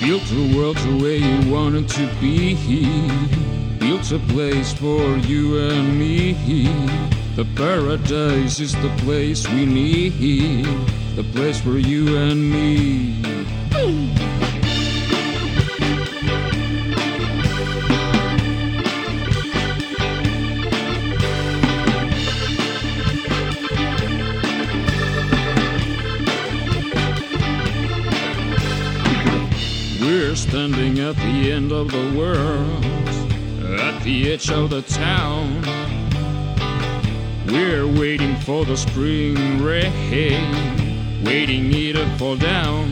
Built the world the way you want it to be. Built a place for you and me. The paradise is the place we need. The place for you and me. We're standing at the end of the world, at the edge of the town. We're waiting for the spring rain, waiting it to fall down.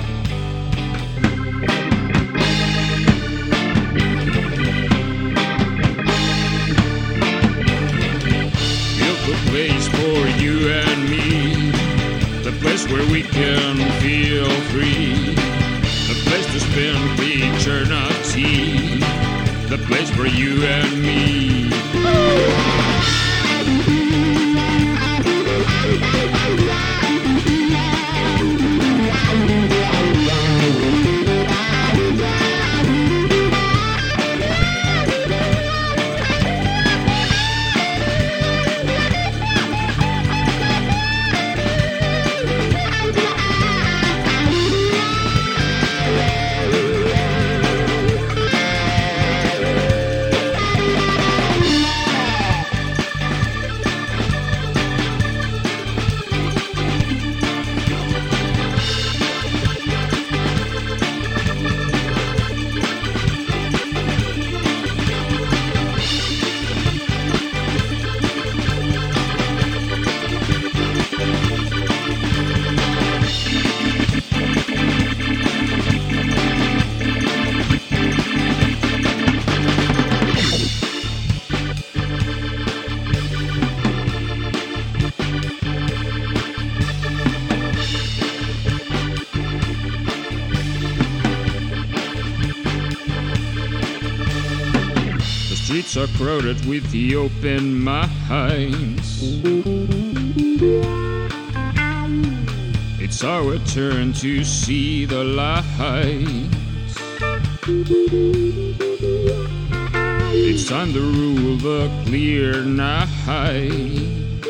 Built a place for you and me, the place where we can feel free. The place to spend eternity, the place for you and me. The streets are crowded with the open minds. It's our turn to see the lights. It's time to rule the clear nights.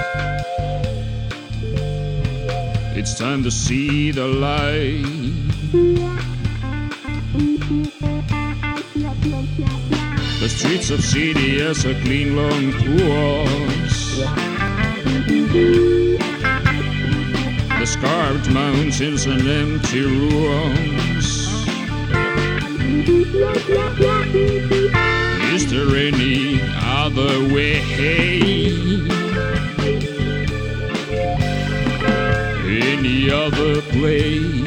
It's time to see the light. The streets of city as a clean long pools. The scarred mountains and empty ruins. Is there any other way? Any other place?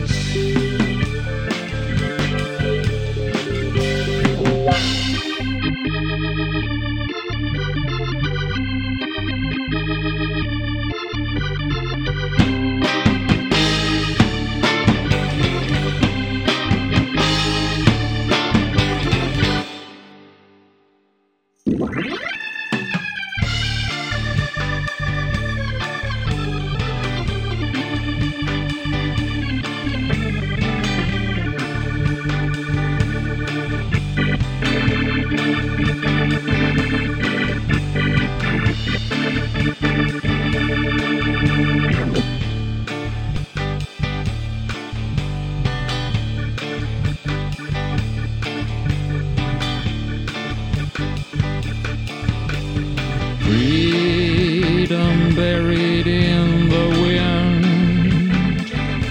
Freedom buried in the wind.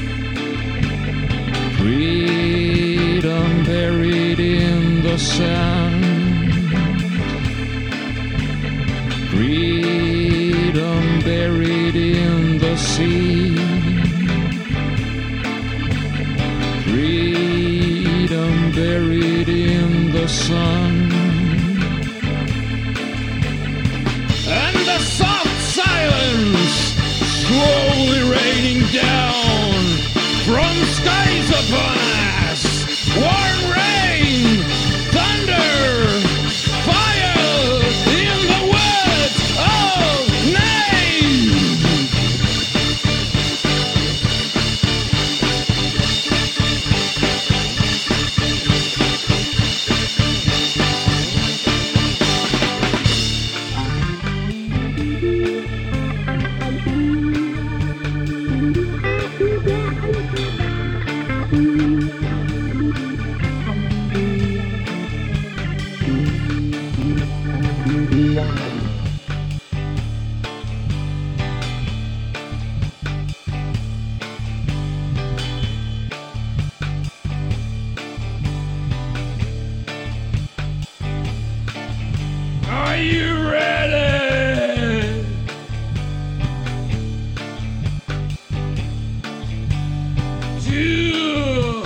Freedom buried in the sand. Freedom buried in the sea. Freedom buried in the sun. Slowly raining down from skies upon us. Warm rain, thunder, fire in the woods of Maine. Are you ready? To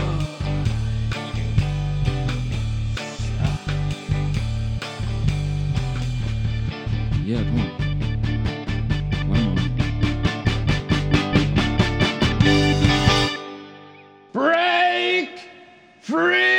yeah, come on. One more. Break free.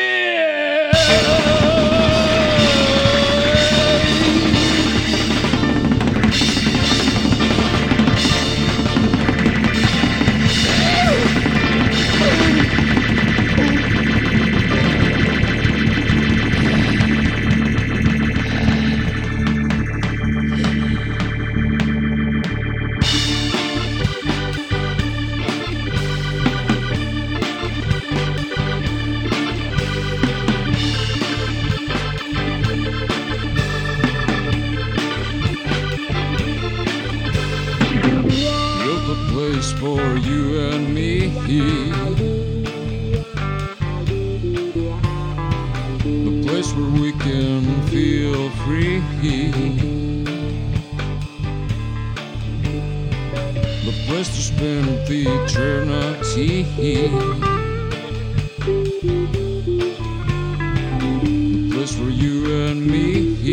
Built a place for you and me. The place where we can feel free. The place to spend the eternity. The place for you and me.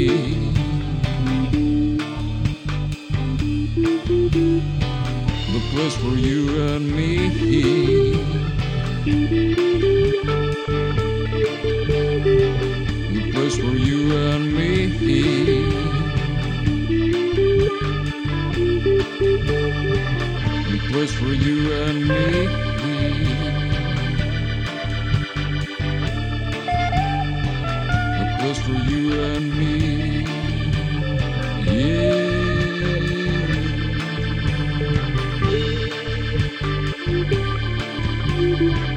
The place for you and me. The place for you and me. The place for you and me. The place for you and me. Yeah.